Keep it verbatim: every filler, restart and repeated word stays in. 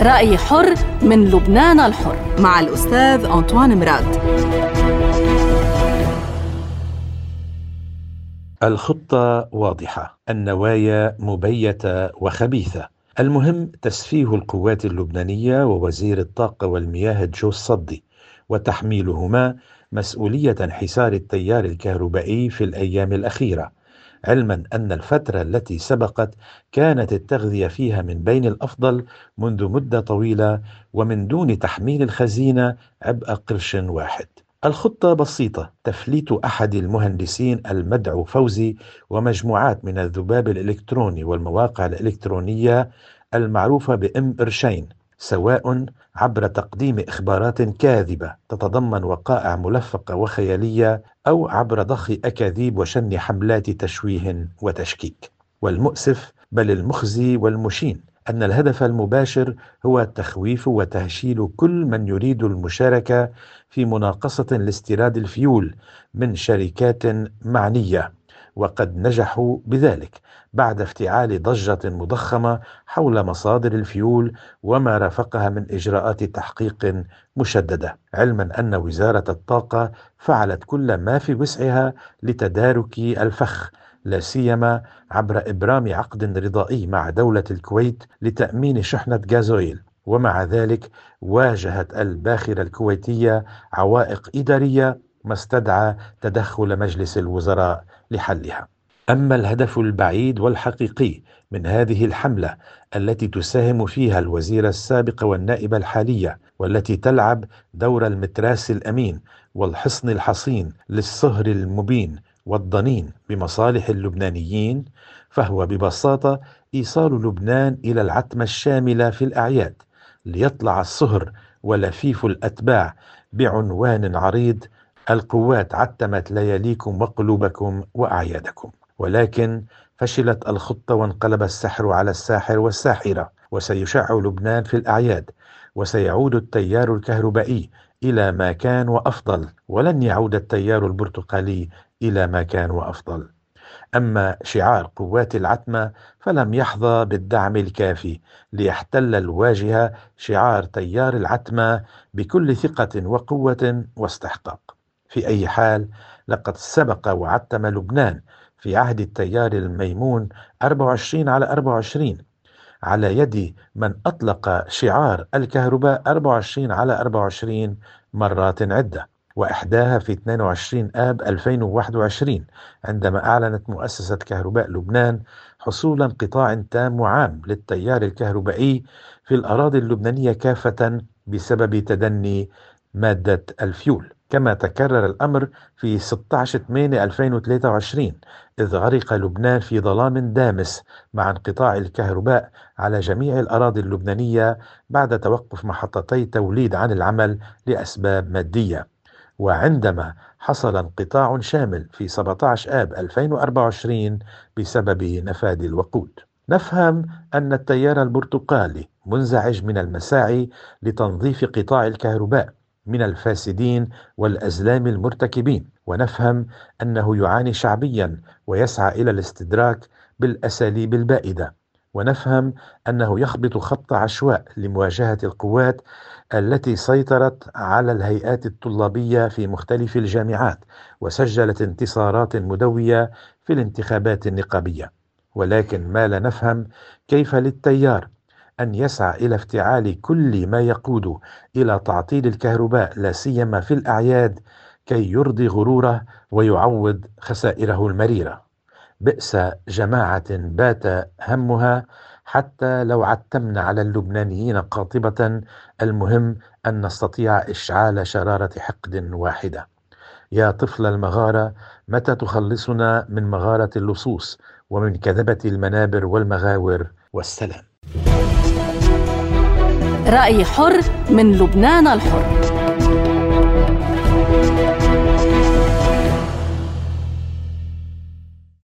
رأي حر من لبنان الحر مع الأستاذ أنطوان مراد. الخطة واضحة، النوايا مبيتة وخبيثة. المهم تسفيه القوات اللبنانية ووزير الطاقة والمياه جو الصدي، وتحميلهما مسؤولية انحسار التيار الكهربائي في الأيام الأخيرة، علما أن الفترة التي سبقت كانت التغذية فيها من بين الأفضل منذ مدة طويلة ومن دون تحميل الخزينة عبء قرش واحد. الخطة بسيطة: تفليت أحد المهندسين المدعو فوزي ومجموعات من الذباب الإلكتروني والمواقع الإلكترونية المعروفة بأم قرشين، سواء عبر تقديم إخبارات كاذبة تتضمن وقائع ملفقة وخيالية، أو عبر ضخ أكاذيب وشن حملات تشويه وتشكيك. والمؤسف بل المخزي والمشين أن الهدف المباشر هو تخويف وتهشيل كل من يريد المشاركة في مناقصة لاستيراد الفيول من شركات معنية، وقد نجحوا بذلك بعد افتعال ضجة مضخمة حول مصادر الفيول وما رافقها من إجراءات تحقيق مشددة، علما أن وزارة الطاقة فعلت كل ما في وسعها لتدارك الفخ، لا سيما عبر إبرام عقد رضائي مع دولة الكويت لتأمين شحنة غازويل، ومع ذلك واجهت الباخرة الكويتية عوائق إدارية ما استدعى تدخل مجلس الوزراء لحلها. أما الهدف البعيد والحقيقي من هذه الحملة التي تساهم فيها الوزيرة السابقة والنائبة الحالية، والتي تلعب دور المتراس الأمين والحصن الحصين للصهر المبين والضنين بمصالح اللبنانيين، فهو ببساطة إيصال لبنان إلى العتمة الشاملة في الأعياد، ليطلع الصهر ولفيف الأتباع بعنوان عريض: القوات عتمت لياليكم وقلوبكم وأعيادكم. ولكن فشلت الخطة وانقلب السحر على الساحر والساحرة، وسيشع لبنان في الأعياد، وسيعود التيار الكهربائي إلى ما كان وأفضل، ولن يعود التيار البرتقالي إلى ما كان وأفضل. أما شعار قوات العتمة فلم يحظى بالدعم الكافي ليحتل الواجهة شعار تيار العتمة بكل ثقة وقوة واستحقاق. في أي حال، لقد سبق وعتم لبنان في عهد التيار الميمون أربعة وعشرين على أربعة وعشرين على يد من أطلق شعار الكهرباء أربعة وعشرين على أربعة وعشرين مرات عدة، وإحداها في اثنين وعشرين آب ألفين وواحد وعشرين عندما أعلنت مؤسسة كهرباء لبنان حصول انقطاع تام وعام للتيار الكهربائي في الأراضي اللبنانية كافة بسبب تدني مادة الفيول. كما تكرر الأمر في ستة عشر ثمانية ألفين وثلاثة وعشرين، إذ غرق لبنان في ظلام دامس مع انقطاع الكهرباء على جميع الأراضي اللبنانية بعد توقف محطتي توليد عن العمل لأسباب مادية. وعندما حصل انقطاع شامل في سبعة عشر آب ألفين وأربعة وعشرين بسبب نفاذ الوقود. نفهم أن التيار البرتقالي منزعج من المساعي لتنظيف قطاع الكهرباء من الفاسدين والأزلام المرتكبين، ونفهم أنه يعاني شعبيا ويسعى إلى الاستدراك بالأساليب البائدة، ونفهم أنه يخبط خبط عشواء لمواجهة القوات التي سيطرت على الهيئات الطلابية في مختلف الجامعات وسجلت انتصارات مدوية في الانتخابات النقابية. ولكن ما لا نفهم كيف للتيار أن يسعى إلى افتعال كل ما يقود إلى تعطيل الكهرباء لا سيما في الأعياد كي يرضي غروره ويعوض خسائره المريرة. بئس جماعة بات همها حتى لو عتمنا على اللبنانيين قاطبة، المهم أن نستطيع إشعال شرارة حقد واحدة. يا طفل المغارة، متى تخلصنا من مغارة اللصوص ومن كذبة المنابر والمغاور؟ والسلام. رأي حر من لبنان الحر.